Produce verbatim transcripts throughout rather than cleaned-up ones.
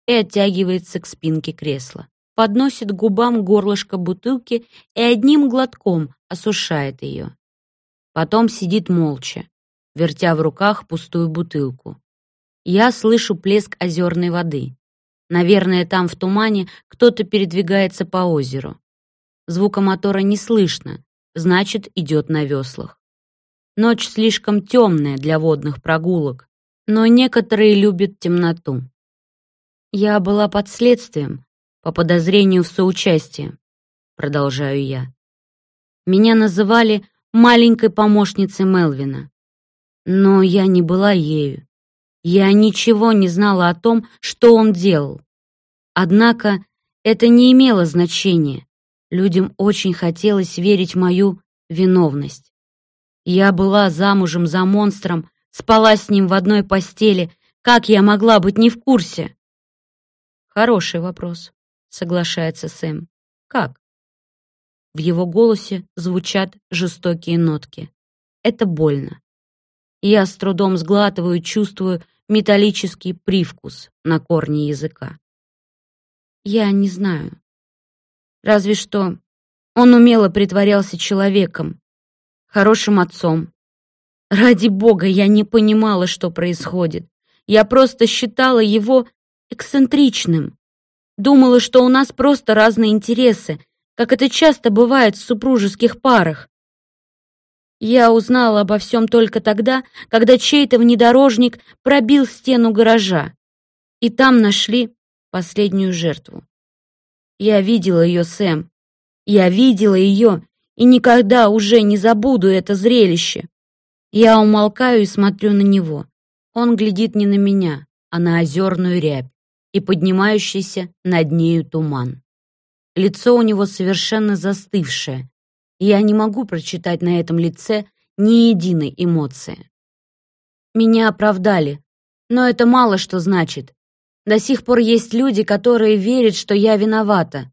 и оттягивается к спинке кресла. Подносит к губам горлышко бутылки и одним глотком осушает ее. Потом сидит молча, вертя в руках пустую бутылку. Я слышу плеск озерной воды. Наверное, там в тумане кто-то передвигается по озеру. Звука мотора не слышно, значит, идет на веслах. Ночь слишком темная для водных прогулок, но некоторые любят темноту. Я была под следствием, по подозрению в соучастии, продолжаю я. Меня называли маленькой помощницей Мелвина. Но я не была ею. Я ничего не знала о том, что он делал. Однако это не имело значения. Людям очень хотелось верить в мою виновность. Я была замужем за монстром, спала с ним в одной постели. Как я могла быть не в курсе? Хороший вопрос, соглашается Сэм. Как? В его голосе звучат жестокие нотки. Это больно. Я с трудом сглатываю, чувствую металлический привкус на корне языка. Я не знаю. Разве что он умело притворялся человеком, хорошим отцом. Ради бога, я не понимала, что происходит. Я просто считала его эксцентричным. Думала, что у нас просто разные интересы, как это часто бывает в супружеских парах. Я узнала обо всем только тогда, когда чей-то внедорожник пробил стену гаража, и там нашли последнюю жертву. Я видела ее, Сэм. Я видела ее, и никогда уже не забуду это зрелище. Я умолкаю и смотрю на него. Он глядит не на меня, а на озерную рябь и поднимающийся над нею туман. Лицо у него совершенно застывшее. Я не могу прочитать на этом лице ни единой эмоции. Меня оправдали, но это мало что значит. До сих пор есть люди, которые верят, что я виновата.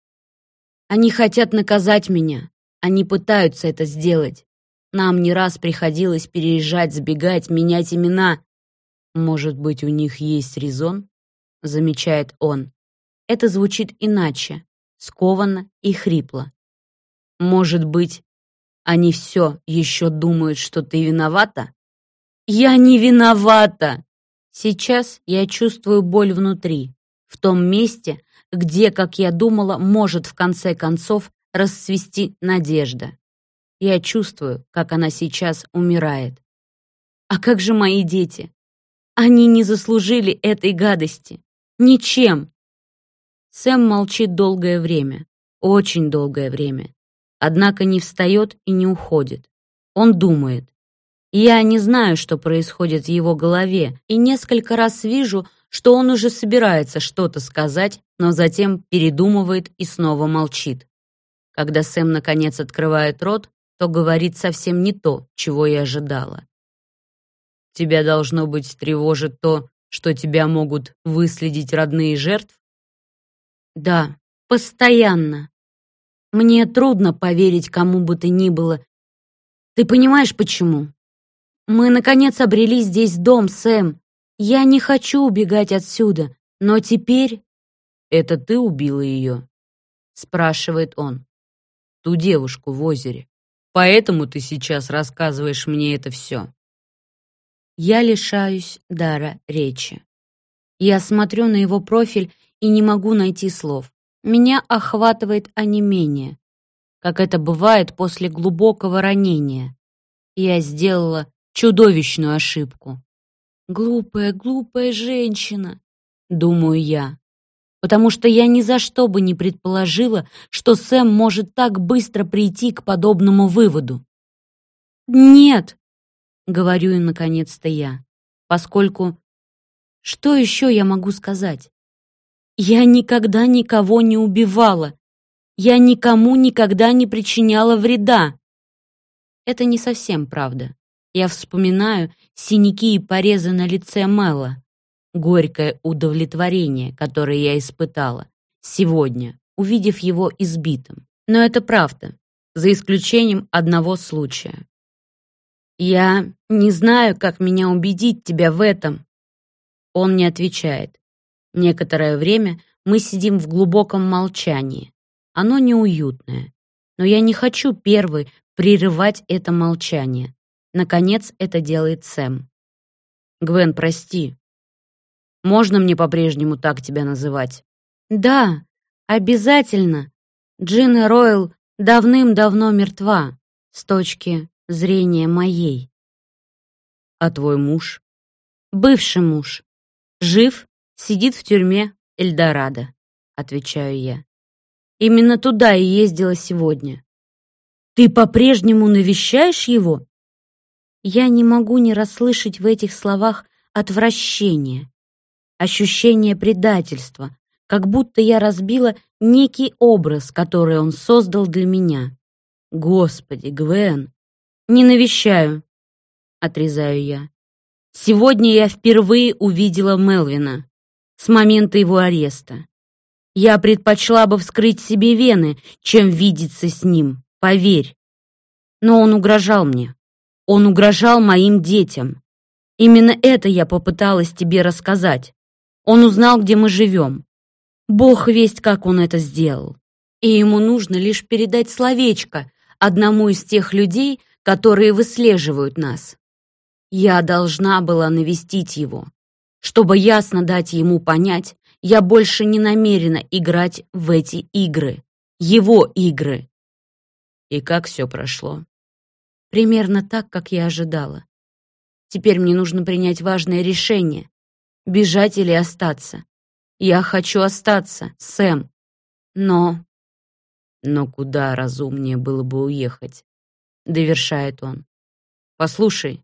Они хотят наказать меня. Они пытаются это сделать. Нам не раз приходилось переезжать, сбегать, менять имена. Может быть, у них есть резон? Замечает он. Это звучит иначе, скованно и хрипло. Может быть, они все еще думают, что ты виновата? Я не виновата! Сейчас я чувствую боль внутри, в том месте, где, как я думала, может в конце концов расцвести надежда. Я чувствую, как она сейчас умирает. А как же мои дети? Они не заслужили этой гадости. Ничем. Сэм молчит долгое время, очень долгое время. Однако не встает и не уходит. Он думает. Я не знаю, что происходит в его голове, и несколько раз вижу, что он уже собирается что-то сказать, но затем передумывает и снова молчит. Когда Сэм наконец открывает рот, то говорит совсем не то, чего я ожидала. Тебя, должно быть, тревожит то, что тебя могут выследить родные жертв? Да, постоянно. Мне трудно поверить кому бы то ни было. Ты понимаешь, почему? Мы, наконец, обрели здесь дом, Сэм. Я не хочу убегать отсюда, но теперь... Это ты убила ее? Спрашивает он. Ту девушку в озере. Поэтому ты сейчас рассказываешь мне это все. Я лишаюсь дара речи. Я смотрю на его профиль и не могу найти слов. Меня охватывает онемение, как это бывает после глубокого ранения. Я сделала чудовищную ошибку. Глупая, глупая женщина, думаю я, потому что я ни за что бы не предположила, что Сэм может так быстро прийти к подобному выводу. Нет, говорю и наконец-то я, поскольку что еще я могу сказать? Я никогда никого не убивала. Я никому никогда не причиняла вреда. Это не совсем правда. Я вспоминаю синяки и порезы на лице Мэла, горькое удовлетворение, которое я испытала сегодня, увидев его избитым. Но это правда, за исключением одного случая. Я не знаю, как меня убедить тебя в этом. Он не отвечает. Некоторое время мы сидим в глубоком молчании. Оно неуютное. Но я не хочу первой прерывать это молчание. Наконец это делает Сэм. «Гвен, прости. Можно мне по-прежнему так тебя называть?» «Да, обязательно. Джина Ройл давным-давно мертва с точки зрения моей». «А твой муж?» «Бывший муж. Жив, сидит в тюрьме Эльдорадо», — отвечаю я. «Именно туда и ездила сегодня». «Ты по-прежнему навещаешь его?» Я не могу не расслышать в этих словах отвращение, ощущение предательства, как будто я разбила некий образ, который он создал для меня. «Господи, Гвен!» «Не навещаю», — отрезаю я. «Сегодня я впервые увидела Мелвина с момента его ареста. Я предпочла бы вскрыть себе вены, чем видеться с ним, поверь. Но он угрожал мне. Он угрожал моим детям. Именно это я попыталась тебе рассказать. Он узнал, где мы живем. Бог весть, как он это сделал. И ему нужно лишь передать словечко одному из тех людей, которые выслеживают нас. Я должна была навестить его, чтобы ясно дать ему понять, я больше не намерена играть в эти игры. Его игры». «И как все прошло?» «Примерно так, как я ожидала. Теперь мне нужно принять важное решение. Бежать или остаться. Я хочу остаться, Сэм. Но...» «Но куда разумнее было бы уехать?» — довершает он. «Послушай,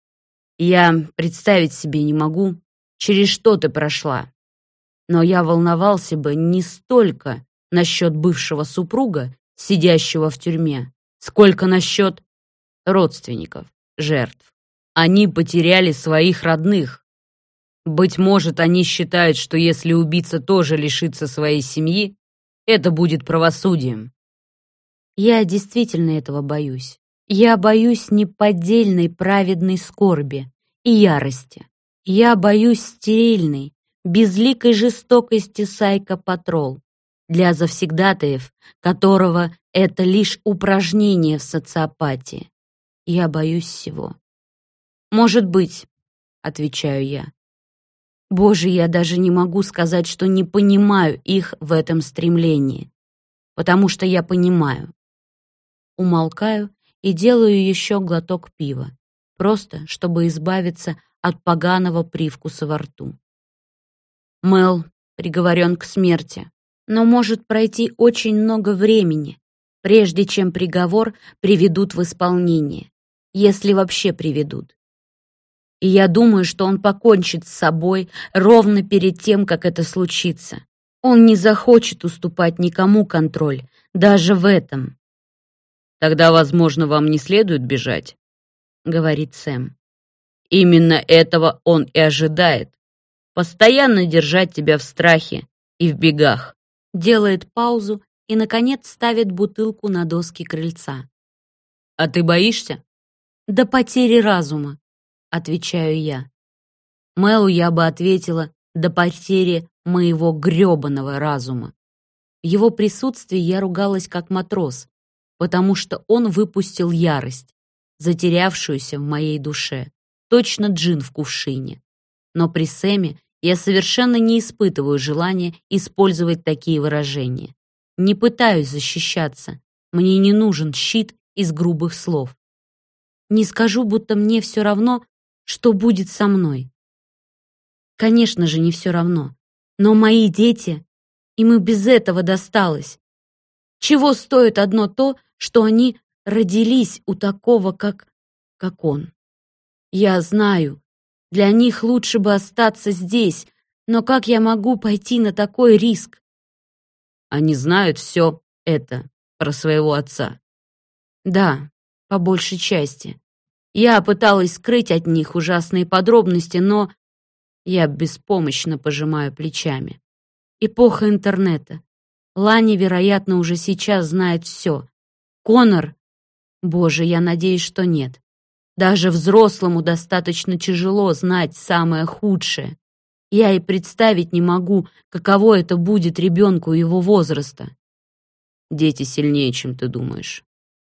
я представить себе не могу, через что ты прошла. Но я волновался бы не столько насчет бывшего супруга, сидящего в тюрьме, сколько насчет родственников, жертв. Они потеряли своих родных. Быть может, они считают, что если убийца тоже лишится своей семьи, это будет правосудием». Я действительно этого боюсь. Я боюсь неподдельной праведной скорби и ярости. Я боюсь стерильной, безликой жестокости Сайко-Патрол, для завсегдатаев, которого это лишь упражнение в социопатии. Я боюсь всего. «Может быть», — отвечаю я. Боже, я даже не могу сказать, что не понимаю их в этом стремлении, потому что я понимаю. Умолкаю и делаю еще глоток пива, просто чтобы избавиться от поганого привкуса во рту. Мел приговорен к смерти, но может пройти очень много времени, прежде чем приговор приведут в исполнение, если вообще приведут. И я думаю, что он покончит с собой ровно перед тем, как это случится. Он не захочет уступать никому контроль, даже в этом. «Тогда, возможно, вам не следует бежать», — говорит Сэм. «Именно этого он и ожидает. Постоянно держать тебя в страхе и в бегах». Делает паузу и, наконец, ставит бутылку на доски крыльца. «А ты боишься?» «До потери разума», — отвечаю я. Мэлу я бы ответила до потери моего грёбаного разума. В его присутствии я ругалась как матрос, потому что он выпустил ярость, затерявшуюся в моей душе, точно джин в кувшине. Но при Сэме я совершенно не испытываю желания использовать такие выражения. Не пытаюсь защищаться, мне не нужен щит из грубых слов. Не скажу, будто мне все равно, что будет со мной. Конечно же, не все равно. Но мои дети, им и без этого досталось. Чего стоит одно то, что они родились у такого, как... как он. Я знаю, для них лучше бы остаться здесь, но как я могу пойти на такой риск? Они знают все это про своего отца. Да, по большей части. Я пыталась скрыть от них ужасные подробности, но я беспомощно пожимаю плечами. Эпоха интернета. Лани, вероятно, уже сейчас знает все. Конор? Боже, я надеюсь, что нет. Даже взрослому достаточно тяжело знать самое худшее. Я и представить не могу, каково это будет ребенку его возраста. Дети сильнее, чем ты думаешь.